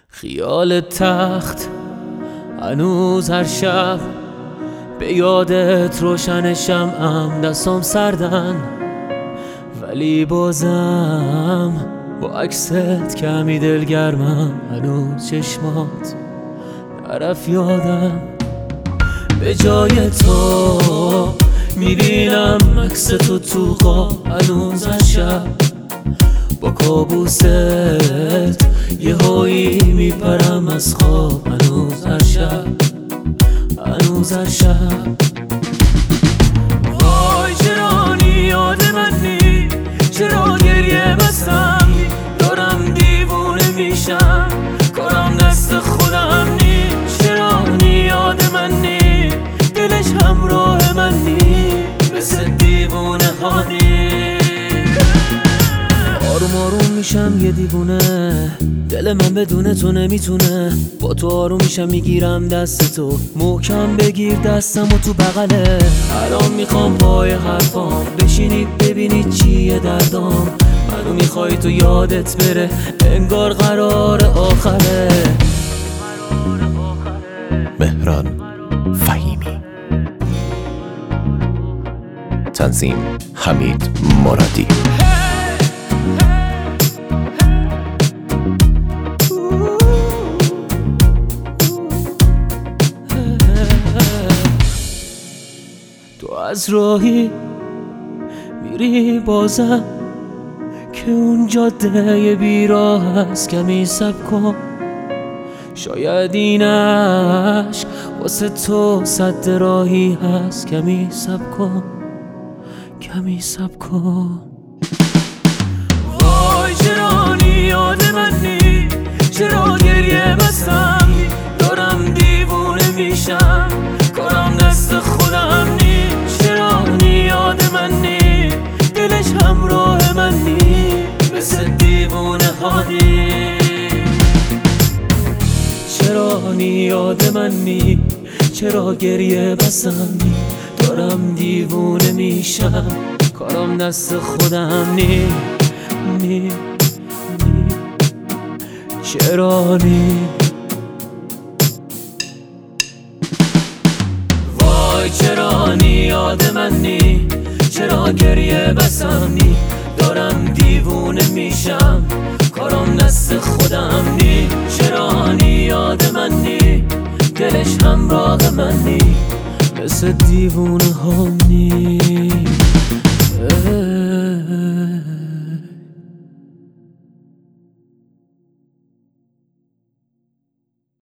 خیال تخت هنوز هر شب به یادت روشن شمعم، دستام سردن ولی بازم با عکست کمی دلگرمم. هنوز چشمات طرف یادم، به جای تو میبینم عکس تو خواب. هنوز هر شب با کابوست یه هایی میپرم از خواب. هنوز هر شب، هنوز هر شب. وای چرا یاد منی، چرا گریه بستم، دارم دیوونه میشم، کارم دست خودم نی. چرا یاد منی، دلش همراه منی، مثل دیوونه هانی. آروم آروم میشم یه دیوونه، دل من بدون تو نمیتونه. با تو آروم میشم میگیرم دست تو، محکم بگیر دستم و تو بغله. الان میخوام پای حرفام بشینی ببینی چیه دردام. منو میخوای تو یادت بره، انگار قرار آخره. مهران فهیمی، تنظیم حمید مرادی. تو از راهی میری بازم که اون جاده بیراه هست. کمی صبر کن، شاید این عشق واسه تو سد راهی هست. کمی صبر کن، کمی صبر کن. وای چرا یاد منی، چرا گریه بستم، دارم دیوونه میشم، کارم دست خودم نی. چرا یاد منی، دلش همراه منی، مثل دیوونه هانی. چرا یاد منی، چرا گریه بستم، دارم دیوونه میشم، کارم دست خودم نی. چرا وای چرا یاد منی، چرا گریه بستم، دارم دیوونه میشم، کارم دست خودم نی. چرا یاد منی، دلش همراه منی، مثل دیوونه هانی.